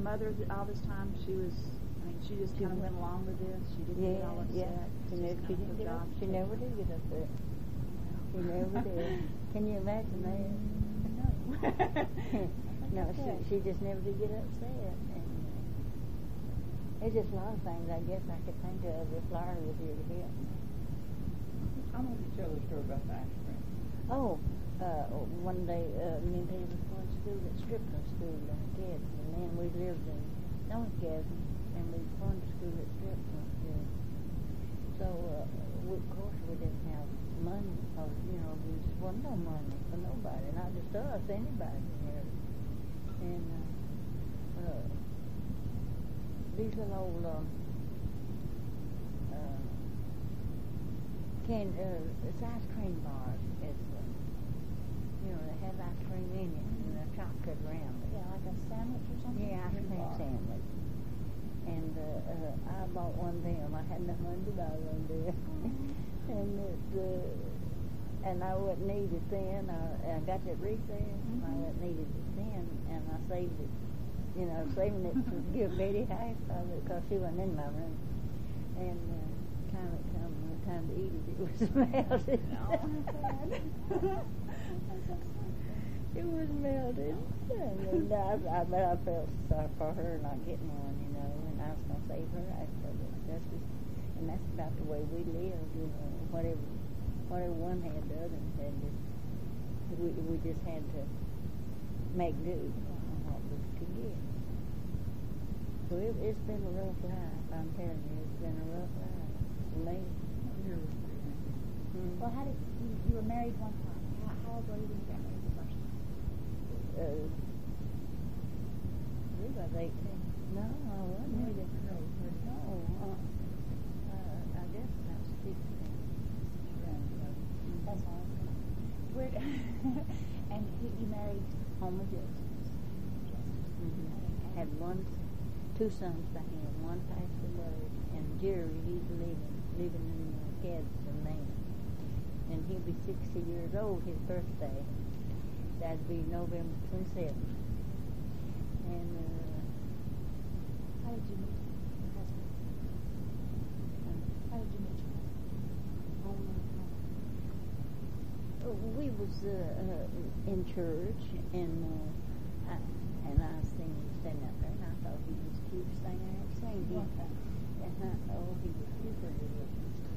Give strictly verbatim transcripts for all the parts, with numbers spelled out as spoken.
mother th- all this time? She was, I mean, she just kind of went along with this. She didn't yeah, get all upset. Yeah, she, It's never, just she, kind of didn't her get job up, to she take never care did get upset. She never did. Can you imagine that? No. No, she, she just never did get upset. And uh, there's just a lot of things I guess I could think of if Laura was here to help me. I want to tell the story about the ice cream. Oh, uh, one day uh, me and Peter was going to school at Strickland School in Gadsden, and then we lived in North Gadsden, and we were going to school at Strickland School. So, uh, we, of course, we didn't have money, because, you know, there just wasn't no money for nobody, not just us, anybody here. And uh, uh, these little old um, uh, can uh, it's ice cream bars. It's uh, you know, they have ice cream in it and a chocolate around it. Yeah, like a sandwich or something? Yeah, ice cream sandwich. And uh, uh, I bought one of them. I had nothing to buy one there. And it, uh, and I wasn't needed then. I, I got that recess. Mm-hmm. I wasn't needed it then, and I saved it. You know, saving it to give Betty half of it because she wasn't in my room. And uh, time it come, the time to eat it, it was melted. Oh, it was melted. And I, I, but I felt sorry for her not getting one, you know, and I was going to save her after it. That's just, and that's about the way we live, you know, whatever, whatever one had, the other had to, we, we just had to make do on what we could get. So it, it's been a rough life, I'm telling you, it's been a rough life for me. Mm-hmm. Well, how did you, you were married one time? How, how old were you when you got married the first time? Uh, I believe I was eighteen. No, I wasn't. No, no, no uh, uh, I guess I was fifteen. That's all. Where? And he, you married Homer Justice. Mm-hmm. Had one, two sons by him. One passed away, and Jerry, he's living, living in uh, Gadsden now. And he'll be sixty years old, his birthday. That'd be November twenty-seventh. And, uh... How did you meet your husband? Um, How did you meet your husband? Oh, we was, uh, uh, in church, and, uh, I, and I seen him standing out there, and I thought he was cute, standing there and singing. He, and I, oh, he was super good.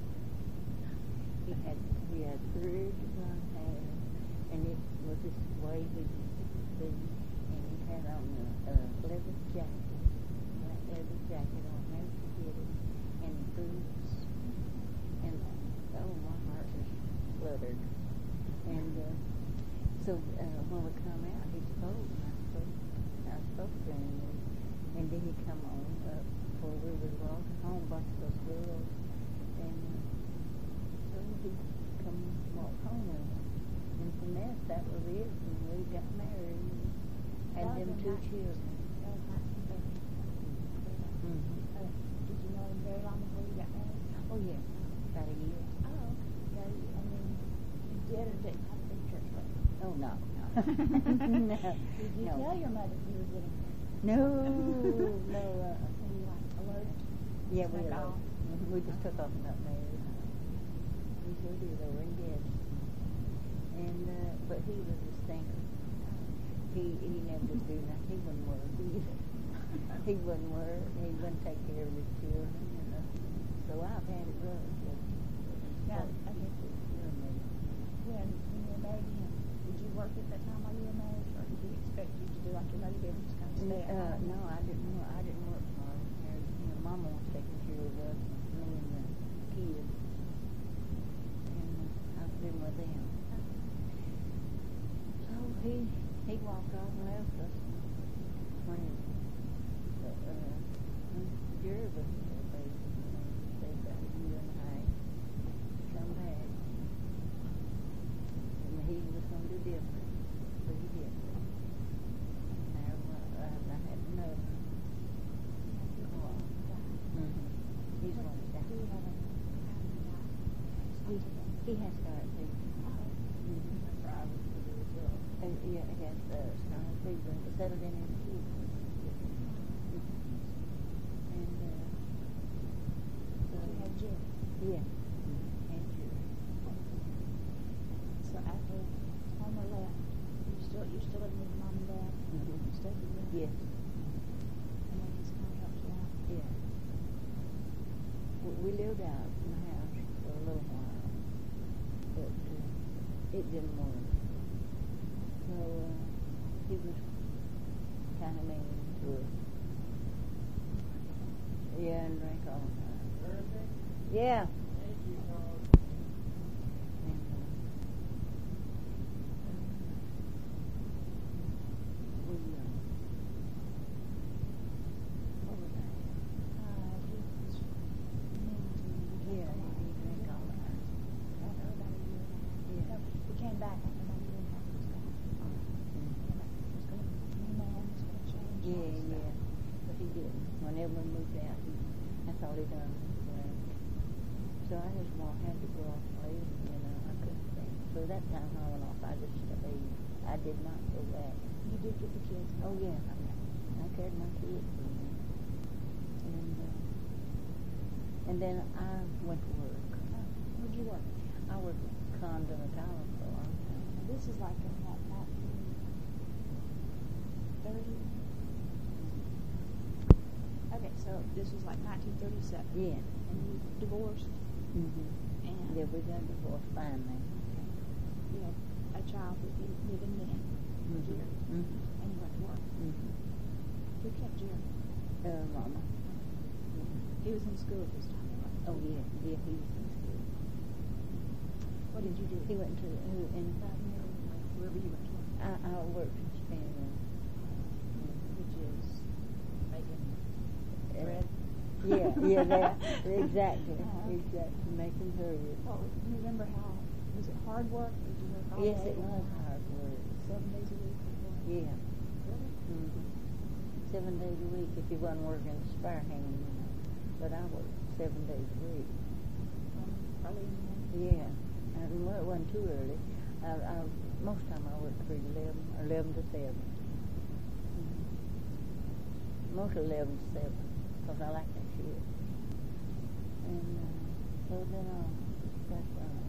He had, he had red blonde hair, and it was this way he used to be, and he had on a, a leather jacket, black leather jacket on, never forget it, and boots, and oh, my heart was fluttered. And uh, so uh, when we come out, he spoke, and I spoke, I spoke to him, and, and then he come on up before we was walking home, bunch of those girls, and uh, so he come walk home with us. And from that, that was it, and we got married, and had them two children. That was nice and very. Mm-hmm. Uh, did you know him very long before you got married? Oh, yeah, about a year. Oh, okay. I mean, you did or didn't have a big church wedding? Oh, no, no. no. Did you no. tell your mother you were getting married? No, no. Uh, Were you like alerted? yeah, we Like were. all? Mm-hmm. We just took off and got married. We sure did over in Gadsden. And, uh, but he was a stinker. He he never did do nothing. He wouldn't work either. He wouldn't work. He wouldn't take care of his children. You know. So I've had it rough. But, Now, but okay. he was real nice. When, when you were married to him, did you work at that time while you were married, or did he expect you to do like your mother did and just kind of stay at Uh, home? no, I didn't. work- I didn't work for him. There's, you know, Mama was taking care of us, me and the kids, and uh, I've been with them. So he he walked off and left us when uh, uh, when Jerry was there, basically. They got you and I come back, and he was going to do different, but he didn't. Now uh, I had enough. Mm-hmm. He's one of Do you have a He, he has diabetes. Mm-hmm. Uh, yeah, he has uh, scarlet fever. It settled in his teeth. Yes. And then he's kind of helped you out. Yeah. We, we lived out in the house for a little while, but uh, it didn't work. So uh, he was kind of mean to us. Yeah, and drank all the time. Yeah. Whenever we moved out, he, that's all he done. So I just well, had to go off and leave, you know, I couldn't stay. So that time I went off, I just stayed. I did not go back. You did get the kids? Oh, yeah. I, I carried my kids. You know. And, uh, and then I went to work. Oh, where'd you work? I worked at Condon Tower for a long time. And this is like in what, nineteen thirty? Okay, so this was like nineteen thirty-seven. Yeah. And you divorced? Mm-hmm. And yeah, we got divorced finally. Okay. You had a child with you living then, Mm-hmm. Jerry, Mm-hmm. and you went to work. Mm-hmm. Who kept Jerry? Uh, Mama. Mm-hmm. He was in school this time, right? Oh, yeah. Yeah, he was in school. What did you do? He went to, who, in Cotton Hill? Wherever you went to work. I, I worked in Spanish. Which is making Uh, bread? Yeah, yeah, that, exactly, Uh-huh. exactly, making bread. Oh, do you remember how, was it hard work? Did you work all Yes, day? it was hard work. Seven days a week? Yeah. Really? Mm-hmm. Seven days a week if you wasn't working spare hand, you know. But I worked seven days a week. Um, early in the morning? Yeah. And well, it wasn't too early. I, I, most time I worked three to eleven, or eleven to seven. Mm-hmm. Most eleven to seven, because I like that shift. And uh, so then I got uh,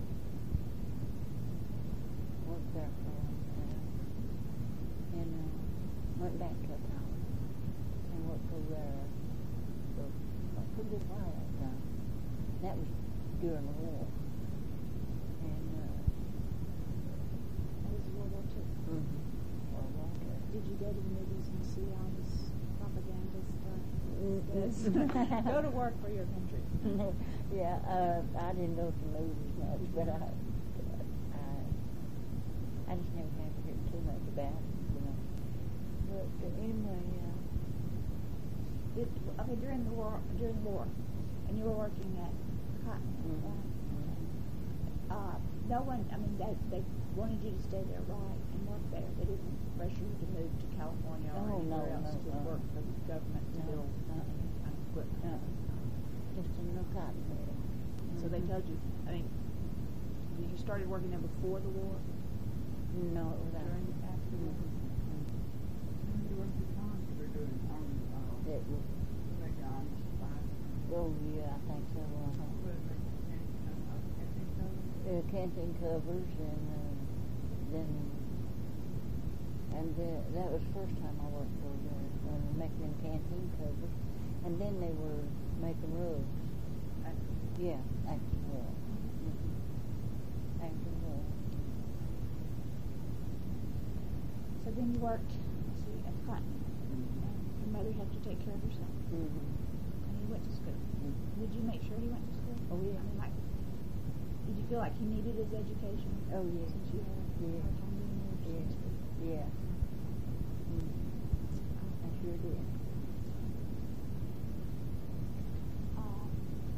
worked there for a long time. And uh, went back to a town and worked over there for a pretty good while that time. That was during the war. And uh, That was World War Two. mm-hmm. World War Two. Did you go to the movies and see all this propaganda stuff? Mm, This- mm. Go to work for your country. Yeah, uh, I didn't go to movies much, but I, I, I just never had to hear too much about it, you know. But uh, anyway, uh, Did, okay, during the war, during the war, and you were working at Cotton, Mhm. right? Uh, no one, I mean, they, they wanted you to stay there, right, and work there. They didn't pressure you to move to California or Oh, no, anywhere else no, to no. work for the government to No, build uh-uh. any kind of equipment. uh, just in the cotton mill. So they Mhm. told you, I mean, you started working there before the war? No, it was after. During, after the war? Mhm. You were in Congress, you were doing army, uh, It was, like army spy. oh yeah, I think so. Uh-huh. What, like, canteen, uh, canteen cover? Uh, canteen covers, and uh, then and uh, that was the first time I worked over there, when they were making them canteen covers, and then they were making rugs. Yeah, after the war. Mm-hmm. After the war. So then you worked, let's see, at Cotton, and your mother had to take care of herself, Mm-hmm. and he went to school. Mm-hmm. Did you make sure he went to school? Oh, yeah. I mean, like, did you feel like he needed his education? Oh, yeah. Since you had a Yeah. hard time being there? Yeah. Yeah. Mm-hmm. I sure did. Um,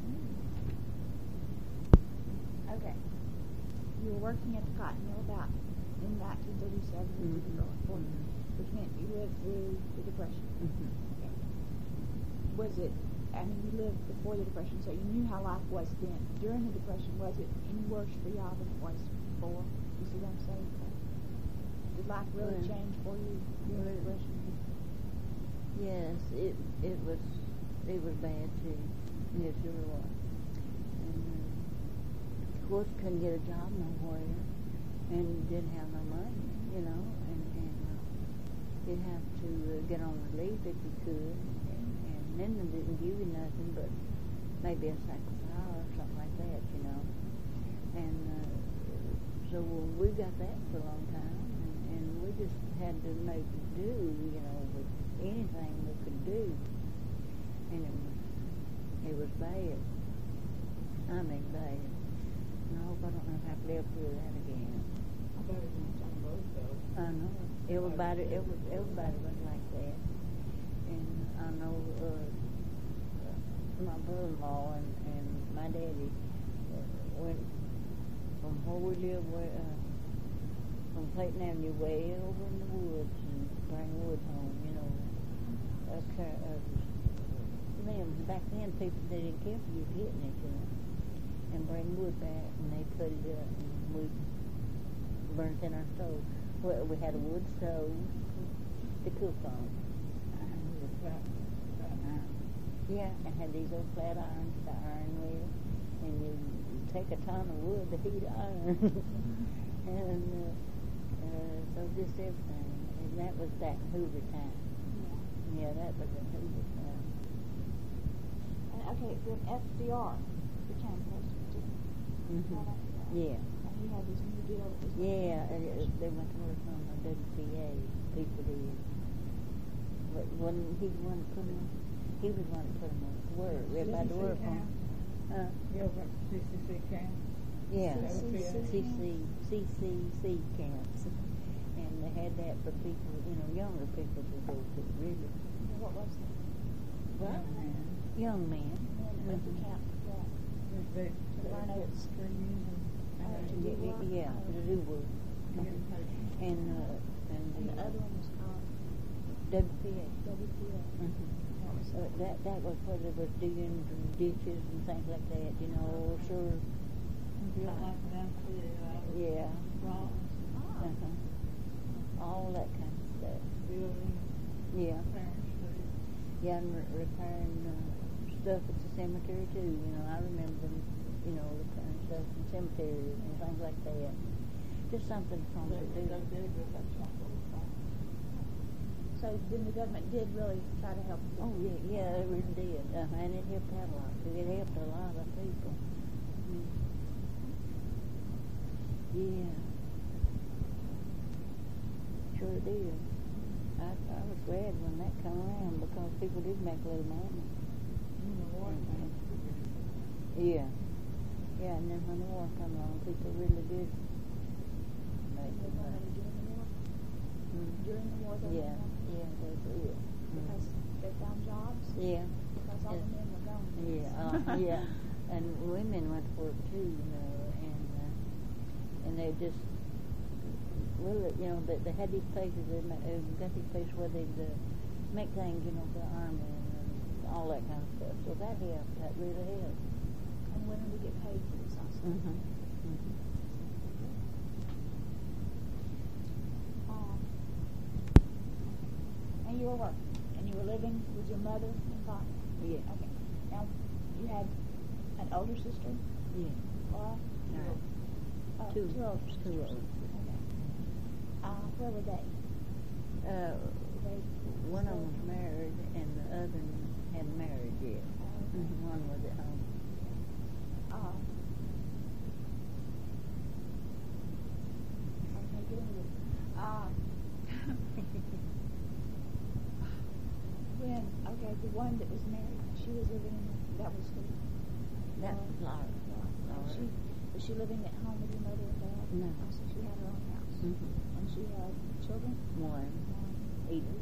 okay. You were working at the cotton mill about in nineteen thirty-seven into the Mhm. growing forty, which meant you lived through the Depression. Mm-hmm. Okay. Was it, I mean, you lived before the Depression, so you knew how life was then. During the Depression, was it any worse for y'all than it was before? You see what I'm saying? Did life really Well, change for you during the well, Depression? Yes, it it was it was bad too. It sure was. And uh, of course, couldn't get a job nowhere, and didn't have no money, you know. And, and uh, you'd have to uh, get on relief if you could, and, and then they didn't give you nothing but maybe a sack of flour or something like that, you know. And uh, so we got that for a long time, and, and we just had to make do, you know, with anything we could do. And it was, it was bad. I mean bad. And I hope I don't have to live through that again. I bet it was on both though. I know. Everybody, it was, everybody was like that. And I know uh, my brother-in-law and, and my daddy uh, went from where we live, way, uh, from Clayton Avenue way over in the woods and bring wood home, you know. Uh, car- uh, then, back then, people they didn't care for you hitting it, you know. And bring wood back, and they put it up, and we burnt in our stove. Well, we had a wood stove to cook on. And we were flat, flat iron. Yeah, and had these old flat irons to iron with, and you take a ton of wood to heat iron, and uh, uh, so just everything. And that was that Hoover time. Yeah. Yeah, that was a Hoover time. And okay, then F D R became president too. Mm-hmm. Right after that. Yeah. And he had this new deal. That was Yeah, and it, they went to work on the W P A. People did. But when he wanted to put them, he was one to put them on work. Everybody to work on. Uh, You ever went to C C C camp? yeah, C C C. C C C C C camps, and they had that for people, you know, younger people to go to. Really, Yeah, what was that? Young man. young men. And went to camp for that. They, To they learn put it. screens and, Oh, and to they- do Yeah, work? yeah, to do work. to get paid. And uh, and And the other one was called W P A. W P A. Mm-hmm. What was Uh, that? that that was where they was digging ditches and things like that, you know, sure. Yeah, like that, uh, Yeah. bronze, Oh. Uh-huh. All that kind of stuff. building, Yeah. parents, Yeah, and re- repairing uh, stuff at the cemetery too. You know, I remember them, you know, repairing stuff in cemeteries and things like that. Just something for they, them to they do. did with that stuff all the time. So then the government did really try to help. Oh yeah, yeah, it really did, uh, and it helped out a lot. It helped a lot of people. Mm. Yeah, sure did. I I was glad when that come around because people did make a little money. You know what? Mhm. Yeah, yeah, and then when the war come along, people really did make They the wanted money. to during the war. Mm. During the war, they Yeah, wanted yeah, they did. because they found jobs. Yeah. Because all the men were gone. Yeah, uh, yeah, and women went to work too, you know, and uh, and they just, well, you know, they, they had these places, they ma- uh, got these places where they'd uh, make things, you know, for the army and, and all that kind of stuff. So that helped. That really helped. And women would get paid for this also. Mm-hmm. Mm-hmm. Um, and you were working, and you were living with your mother and father. Yeah. Okay. Now, you had an older sister, Yeah. Laura? No. Oh, Two. two older sisters. Two older. Okay. Uh, where were they? Uh, Were they one of still- them was married, and the other hadn't married yet. Oh, okay. Mm-hmm. One was at home. Uh, okay, get into it. Uh, when, okay, the one that was married, she was living in, that was who? That was Laura. And Laura. she, was she living at home with your mother and dad? No. Oh, so she had her own house. Mm-hmm. And she had children? One. One. Edith.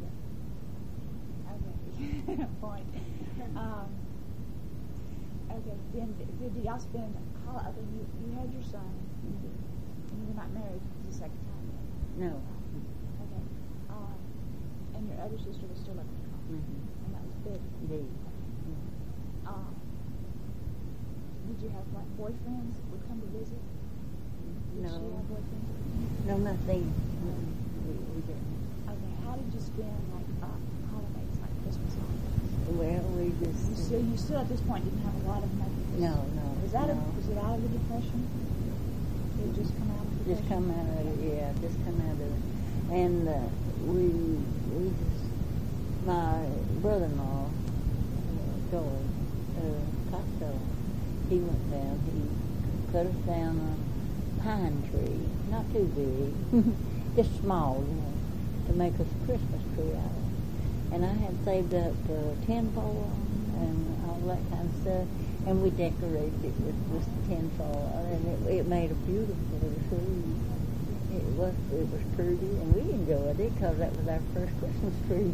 Okay. Point. Um, okay, then did, did y'all spend, how, okay, you, you had your son, Mm-hmm. and you were not married the second time yet? No. Okay. Um, and your other sister was still living at home, Mm-hmm. and that was big. Indeed. Mm-hmm. Um, did you have like boyfriends that would come to visit? Did No. she have boyfriends that would come? No, nothing. Mm-hmm. We, we didn't. Okay, how did you spend like uh, holidays, like Christmas holidays? Well, we just. You still, you still at this point didn't have a lot of money. No, no. Was that no. a, was it out of the depression? Did it just come out of the Just depression? come out of it, yeah, just come out of it. And uh, we we just my brother-in-law uh, George uh, Costello, he went down. He cut us down a pine tree, not too big, just small, you know, to make us a Christmas tree out of. And I had saved up uh, tinfoil and all that kind of stuff, and we decorated it with just tinfoil, and it, it made a beautiful tree. It was it was pretty, and we enjoyed it because that was our first Christmas tree.